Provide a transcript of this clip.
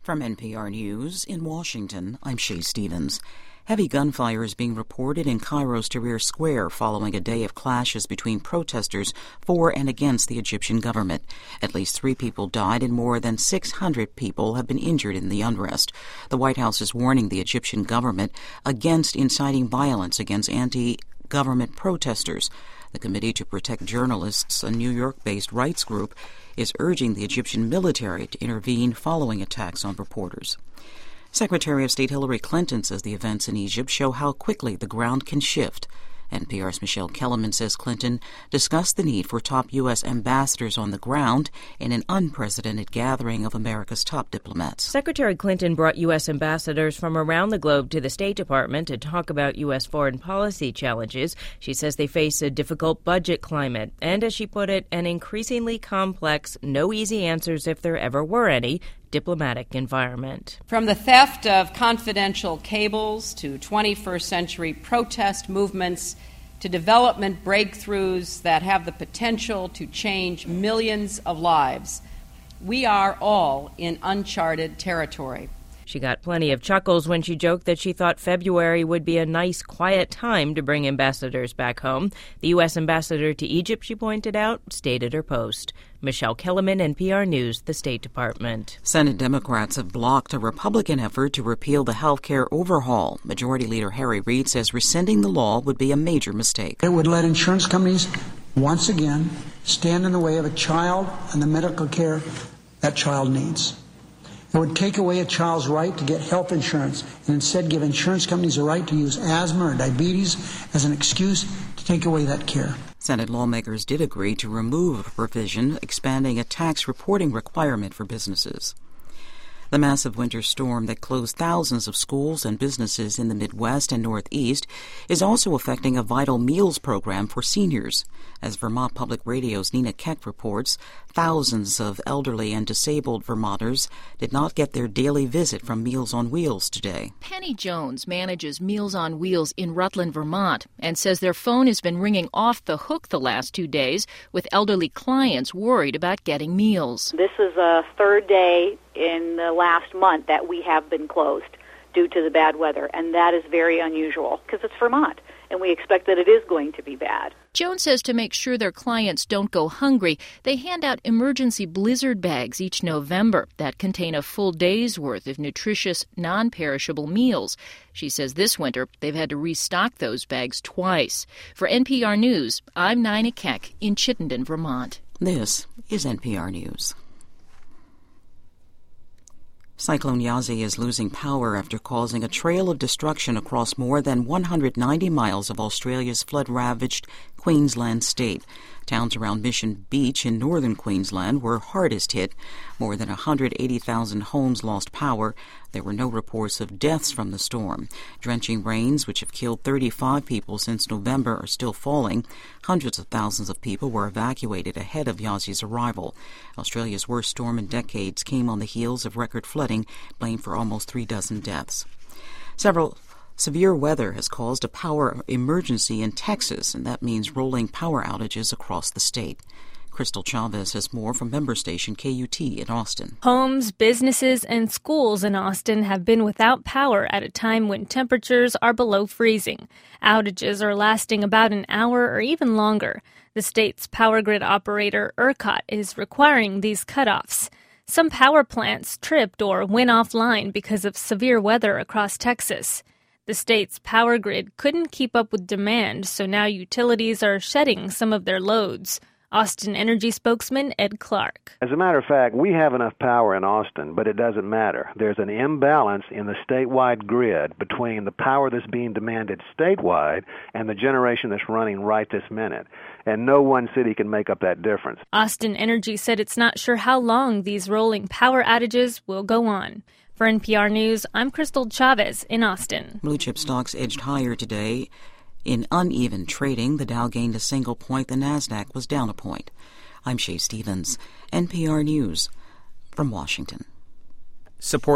From NPR News in Washington, I'm Shay Stevens. Heavy gunfire is being reported in Cairo's Tahrir Square following a day of clashes between protesters for and against the Egyptian government. At least 3 people died and more than 600 people have been injured in the unrest. The White House is warning the Egyptian government against inciting violence against anti-government protesters. The Committee to Protect Journalists, a New York-based rights group, is urging the Egyptian military to intervene following attacks on reporters. Secretary of State Hillary Clinton says the events in Egypt show how quickly the ground can shift. NPR's Michelle Kellerman says Clinton discussed the need for top U.S. ambassadors on the ground in an unprecedented gathering of America's top diplomats. Secretary Clinton brought U.S. ambassadors from around the globe to the State Department to talk about U.S. foreign policy challenges. She says they face a difficult budget climate and, as she put it, an increasingly complex, no easy answers if there ever were any, diplomatic environment. From the theft of confidential cables to 21st century protest movements to development breakthroughs that have the potential to change millions of lives, we are all in uncharted territory. She got plenty of chuckles when she joked that she thought February would be a nice, quiet time to bring ambassadors back home. The U.S. ambassador to Egypt, she pointed out, stayed at her post. Michelle Kellerman, NPR News, the State Department. Senate Democrats have blocked a Republican effort to repeal the health care overhaul. Majority Leader Harry Reid says rescinding the law would be a major mistake. It would let insurance companies, once again, stand in the way of a child and the medical care that child needs. It would take away a child's right to get health insurance and instead give insurance companies a right to use asthma or diabetes as an excuse to take away that care. Senate lawmakers did agree to remove a provision expanding a tax reporting requirement for businesses. The massive winter storm that closed thousands of schools and businesses in the Midwest and Northeast is also affecting a vital meals program for seniors. As Vermont Public Radio's Nina Keck reports, thousands of elderly and disabled Vermonters did not get their daily visit from Meals on Wheels today. Penny Jones manages Meals on Wheels in Rutland, Vermont, and says their phone has been ringing off the hook the last 2 days with elderly clients worried about getting meals. This is a third day in the last month that we have been closed due to the bad weather, and that is very unusual because it's Vermont, and we expect that it is going to be bad. Jones says to make sure their clients don't go hungry, they hand out emergency blizzard bags each November that contain a full day's worth of nutritious, non-perishable meals. She says this winter they've had to restock those bags twice. For NPR News, I'm Nina Keck in Chittenden, Vermont. This is NPR News. Cyclone Yasi is losing power after causing a trail of destruction across more than 190 miles of Australia's flood-ravaged Queensland state. Towns around Mission Beach in northern Queensland were hardest hit. More than 180,000 homes lost power. There were no reports of deaths from the storm. Drenching rains, which have killed 35 people since November, are still falling. Hundreds of thousands of people were evacuated ahead of Yasi's arrival. Australia's worst storm in decades came on the heels of record flooding, blamed for almost 36 deaths. Severe weather has caused a power emergency in Texas, and that means rolling power outages across the state. Crystal Chavez has more from member station KUT in Austin. Homes, businesses, and schools in Austin have been without power at a time when temperatures are below freezing. Outages are lasting about an hour or even longer. The state's power grid operator, ERCOT, is requiring these cutoffs. Some power plants tripped or went offline because of severe weather across Texas. The state's power grid couldn't keep up with demand, so now utilities are shedding some of their loads. Austin Energy spokesman Ed Clark. As a matter of fact, we have enough power in Austin, but it doesn't matter. There's an imbalance in the statewide grid between the power that's being demanded statewide and the generation that's running right this minute. And no one city can make up that difference. Austin Energy said it's not sure how long these rolling power outages will go on. For NPR News, I'm Crystal Chavez in Austin. Blue chip stocks edged higher today. In uneven trading, the Dow gained a single point. The Nasdaq was down a point. I'm Shay Stevens, NPR News from Washington. Support